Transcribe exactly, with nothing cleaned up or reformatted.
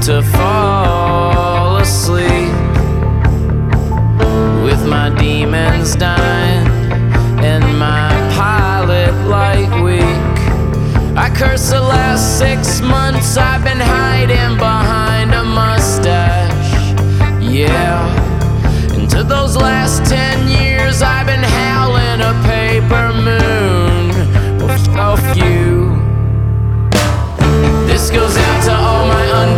to fall asleep with my demons dying and my pilot light weak. I curse the last six months I've been hiding behind a mustache, yeah. And to those last ten years I've been howling a paper moon.